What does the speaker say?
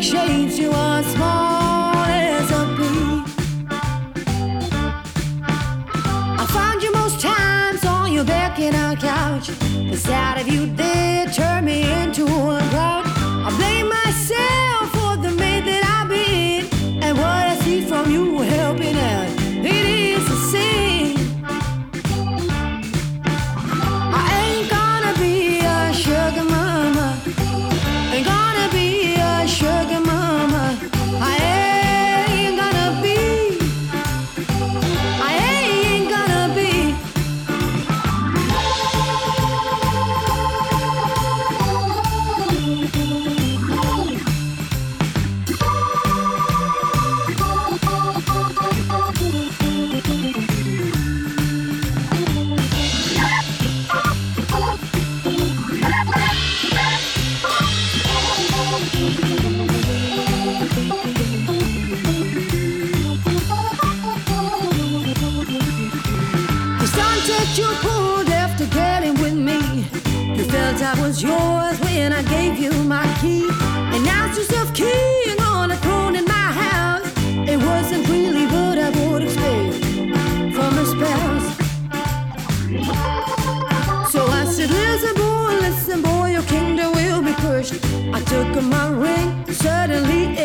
shapes you are small as a pea. I find you most times on your back in a couch. The sight of you there turned me into a grouch. I blame myself for the maid that I've been, and what I see from you helping out, it is a sin. I ain't gonna be a sugar mama, ain't gonna be a sugar mama. I ain't gonna be, I ain't gonna be. The sunset you pulled after getting with me, you felt I was yours when I gave you my key. And now it's yourself king on a throne in my house. It wasn't really what I would expect from a spouse. So I said, listen boy, your kingdom will be crushed. I took my ring, suddenly